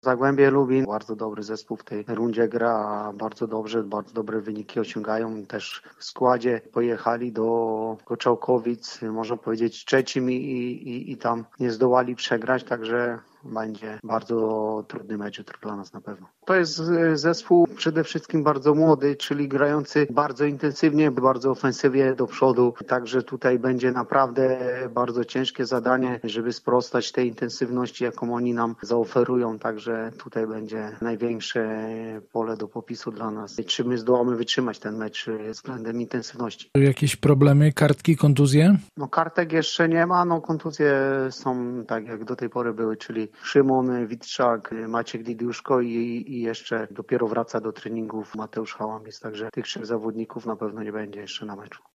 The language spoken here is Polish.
Zagłębie Lubin, bardzo dobry zespół w tej rundzie gra, bardzo dobrze, bardzo dobre wyniki osiągają. Też w składzie pojechali do Koczałkowic, można powiedzieć trzecim i tam nie zdołali przegrać, także będzie bardzo trudny mecz jutro dla nas na pewno. To jest zespół przede wszystkim bardzo młody, czyli grający bardzo intensywnie, bardzo ofensywnie do przodu. Także tutaj będzie naprawdę bardzo ciężkie zadanie, żeby sprostać tej intensywności, jaką oni nam zaoferują. Także tutaj będzie największe pole do popisu dla nas. Czy my zdołamy wytrzymać ten mecz względem intensywności? Jakieś problemy, kartki, kontuzje? No kartek jeszcze nie ma, no kontuzje są tak jak do tej pory były, czyli Szymon Witczak, Maciek Didiuszko i jeszcze dopiero wraca do treningów Mateusz Hałamis, także tych 3 zawodników na pewno nie będzie jeszcze na meczu.